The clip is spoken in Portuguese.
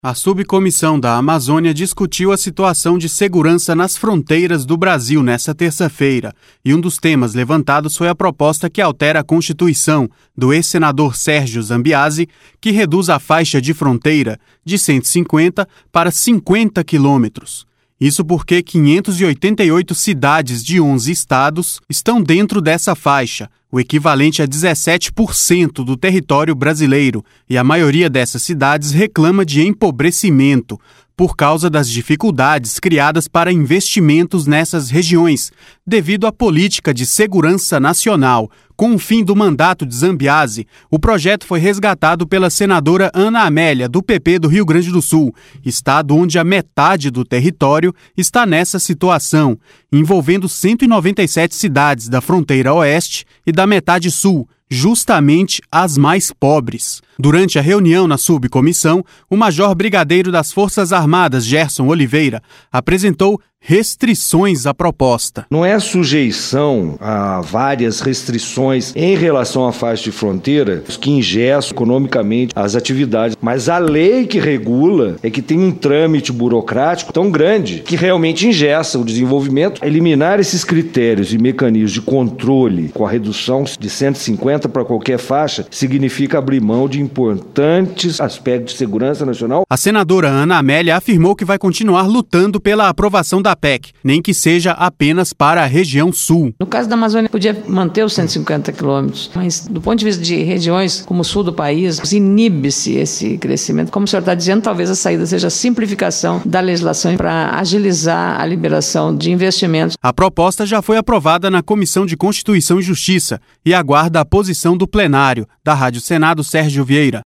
A Subcomissão da Amazônia discutiu a situação de segurança nas fronteiras do Brasil nesta terça-feira, e um dos temas levantados foi a proposta que altera a Constituição do ex-senador Sérgio Zambiase, que reduz a faixa de fronteira de 150 para 50 quilômetros. Isso porque 588 cidades de 11 estados estão dentro dessa faixa, o equivalente a 17% do território brasileiro, e a maioria dessas cidades reclama de empobrecimento por causa das dificuldades criadas para investimentos nessas regiões, devido à política de segurança nacional. Com o fim do mandato de Zambiase, o projeto foi resgatado pela senadora Ana Amélia, do PP do Rio Grande do Sul, estado onde a metade do território está nessa situação, envolvendo 197 cidades da fronteira oeste e da metade sul, justamente as mais pobres. Durante a reunião na subcomissão, o major brigadeiro das Forças Armadas, Gerson Oliveira, apresentou restrições à proposta. Não é sujeição a várias restrições em relação à faixa de fronteira que engessam economicamente as atividades, mas a lei que regula é que tem um trâmite burocrático tão grande que realmente engessa o desenvolvimento. Eliminar esses critérios e mecanismos de controle com a redução de 150 para qualquer faixa significa abrir mão de importantes aspectos de segurança nacional. A senadora Ana Amélia afirmou que vai continuar lutando pela aprovação da PEC, nem que seja apenas para a região sul. No caso da Amazônia, podia manter os 150 quilômetros, mas do ponto de vista de regiões como o sul do país, inibe-se esse crescimento. Como o senhor está dizendo, talvez a saída seja a simplificação da legislação para agilizar a liberação de investimentos. A proposta já foi aprovada na Comissão de Constituição e Justiça e aguarda a posição do plenário. Da Rádio Senado, Sérgio Vieira.